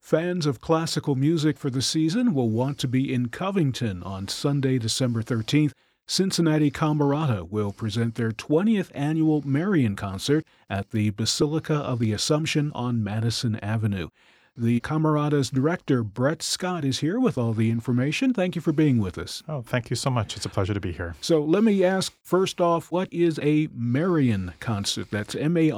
Fans of classical music for the season will want to be in Covington on Sunday, December 13th. Cincinnati Camerata will present their 20th annual Marian concert at the Basilica of the Assumption on Madison Avenue. The Camerata's director, Brett Scott, is here with all the information. Thank you for being with us. Oh, thank you so much. It's a pleasure to be here. So let me ask, first off, what is a Marian concert? That's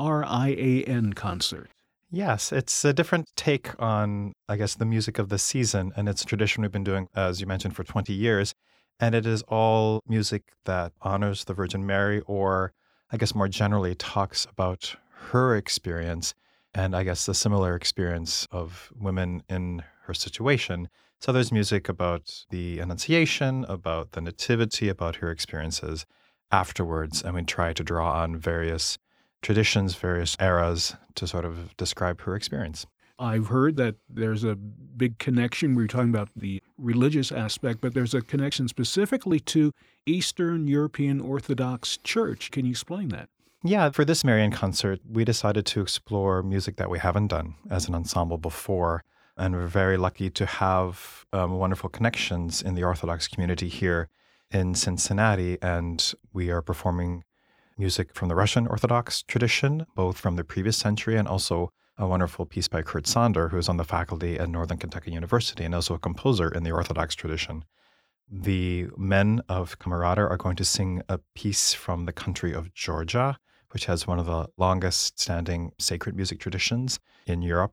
Marian concert. Yes, it's a different take on, I guess, the music of the season, and it's a tradition we've been doing, as you mentioned, for 20 years. And it is all music that honors the Virgin Mary, or I guess more generally talks about her experience and I guess the similar experience of women in her situation. So there's music about the Annunciation, about the Nativity, about her experiences afterwards. And we try to draw on various traditions, various eras to sort of describe her experience. I've heard that there's a big connection. We were talking about the religious aspect, but there's a connection specifically to Eastern European Orthodox Church. Can you explain that? Yeah, for this Marian concert, we decided to explore music that we haven't done as an ensemble before. And we're very lucky to have wonderful connections in the Orthodox community here in Cincinnati. And we are performing music from the Russian Orthodox tradition, both from the previous century and also a wonderful piece by Kurt Sonder, who is on the faculty at Northern Kentucky University and also a composer in the Orthodox tradition. The men of Camerata are going to sing a piece from the country of Georgia, which has one of the longest standing sacred music traditions in Europe.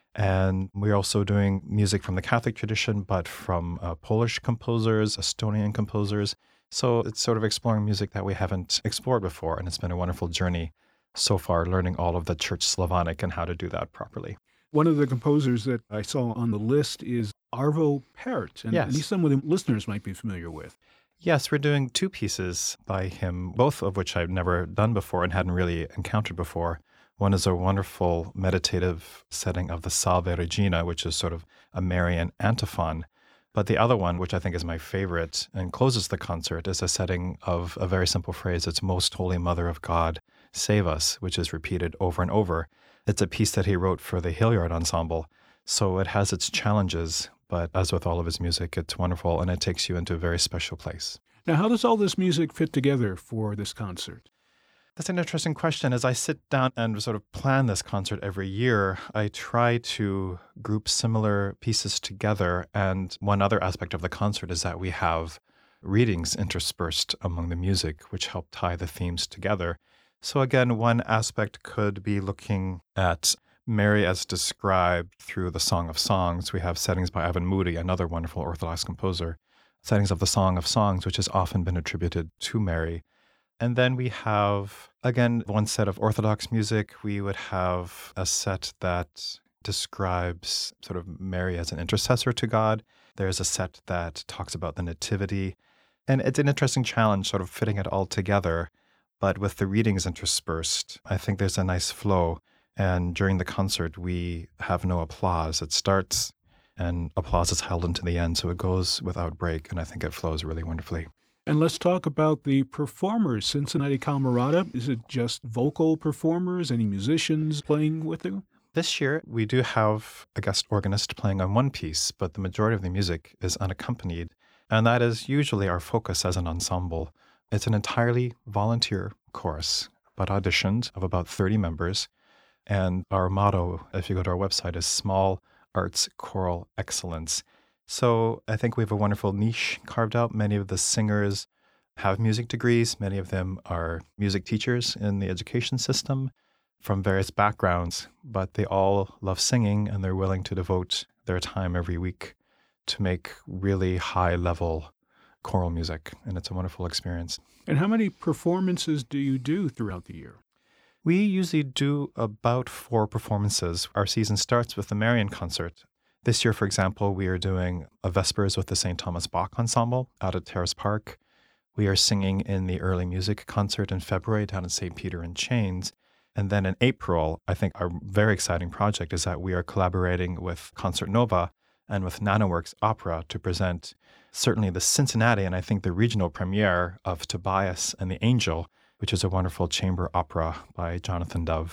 And we're also doing music from the Catholic tradition, but from Polish composers, Estonian composers. So it's sort of exploring music that we haven't explored before. And it's been a wonderful journey so far, learning all of the Church Slavonic and how to do that properly. One of the composers that I saw on the list is Arvo Pärt, and Yes. at least some of the listeners might be familiar with. Yes, we're doing two pieces by him, both of which I've never done before and hadn't really encountered before. One is a wonderful meditative setting of the Salve Regina, which is sort of a Marian antiphon. But the other one, which I think is my favorite and closes the concert, is a setting of a very simple phrase. It's Most Holy Mother of God, save us, which is repeated over and over. It's a piece that he wrote for the Hilliard Ensemble. So it has its challenges, but as with all of his music, it's wonderful and it takes you into a very special place. Now, how does all this music fit together for this concert? That's an interesting question. As I sit down and sort of plan this concert every year, I try to group similar pieces together. And one other aspect of the concert is that we have readings interspersed among the music, which help tie the themes together. So again, one aspect could be looking at Mary as described through the Song of Songs. We have settings by Evan Moody, another wonderful Orthodox composer, settings of the Song of Songs, which has often been attributed to Mary. And then we have, again, one set of Orthodox music. We would have a set that describes sort of Mary as an intercessor to God. There's a set that talks about the Nativity. And it's an interesting challenge, sort of fitting it all together. But with the readings interspersed, I think there's a nice flow. And during the concert, we have no applause. It starts and applause is held into the end. So it goes without break. And I think it flows really wonderfully. And let's talk about the performers. Cincinnati Camerata, is it just vocal performers, any musicians playing with you? This year, we do have a guest organist playing on one piece, but the majority of the music is unaccompanied. And that is usually our focus as an ensemble. It's an entirely volunteer chorus, but auditioned of about 30 members. And our motto, if you go to our website, is Small Arts Choral Excellence. So I think we have a wonderful niche carved out. Many of the singers have music degrees. Many of them are music teachers in the education system from various backgrounds, but they all love singing and they're willing to devote their time every week to make really high-level choral music. And it's a wonderful experience. And how many performances do you do throughout the year? We usually do about 4 performances. Our season starts with the Marian concert. This year, for example, we are doing a Vespers with the St. Thomas Bach Ensemble out at Terrace Park. We are singing in the early music concert in February down at St. Peter in Chains. And then in April, I think our very exciting project is that we are collaborating with Concert Nova and with NanoWorks Opera to present certainly the Cincinnati and I think the regional premiere of Tobias and the Angel, which is a wonderful chamber opera by Jonathan Dove.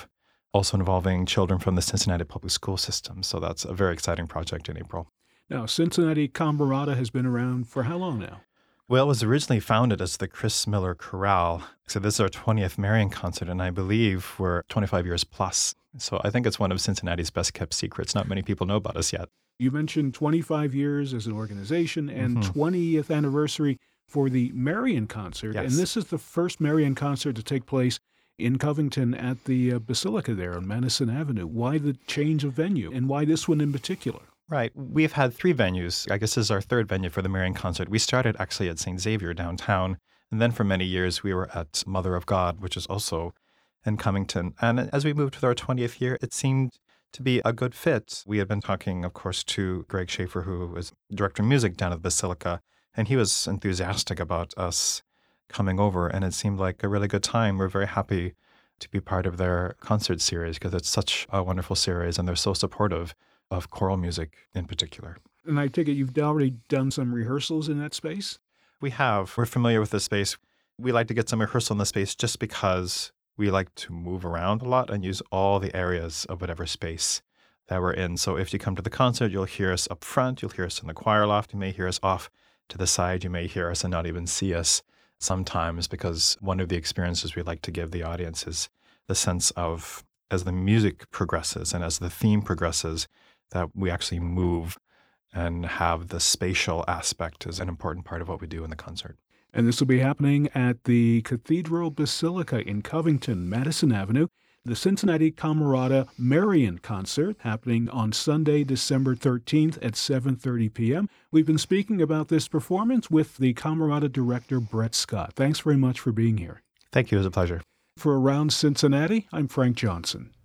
also involving children from the Cincinnati public school system. So that's a very exciting project in April. Now, Cincinnati Camerata has been around for how long now? Well, it was originally founded as the Chris Miller Chorale. So this is our 20th Marian concert, and I believe we're 25 years plus. So I think it's one of Cincinnati's best kept secrets. Not many people know about us yet. You mentioned 25 years as an organization and 20th anniversary for the Marian concert. Yes. And this is the first Marian concert to take place in Covington at the Basilica there on Madison Avenue. Why the change of venue, and why this one in particular? Right. We've had 3 venues. I guess this is our 3rd venue for the Marian concert. We started actually at St. Xavier downtown, and then for many years we were at Mother of God, which is also in Covington. And as we moved to our 20th year, it seemed to be a good fit. We had been talking, of course, to Greg Schaefer, who was director of music down at the Basilica, and he was enthusiastic about us coming over, and it seemed like a really good time. We're very happy to be part of their concert series because it's such a wonderful series, and they're so supportive of choral music in particular. And I take it you've already done some rehearsals in that space? We have. We're familiar with the space. We like to get some rehearsal in the space just because we like to move around a lot and use all the areas of whatever space that we're in. So if you come to the concert, you'll hear us up front, you'll hear us in the choir loft, you may hear us off to the side, you may hear us and not even see us sometimes, because one of the experiences we like to give the audience is the sense of, as the music progresses and as the theme progresses, that we actually move and have the spatial aspect as an important part of what we do in the concert. And this will be happening at the Cathedral Basilica in Covington, Madison Avenue. The Cincinnati Camerata Marian concert happening on Sunday, December 13th at 7:30 p.m. We've been speaking about this performance with the Camerata director, Brett Scott. Thanks very much for being here. Thank you. It was a pleasure. For Around Cincinnati, I'm Frank Johnson.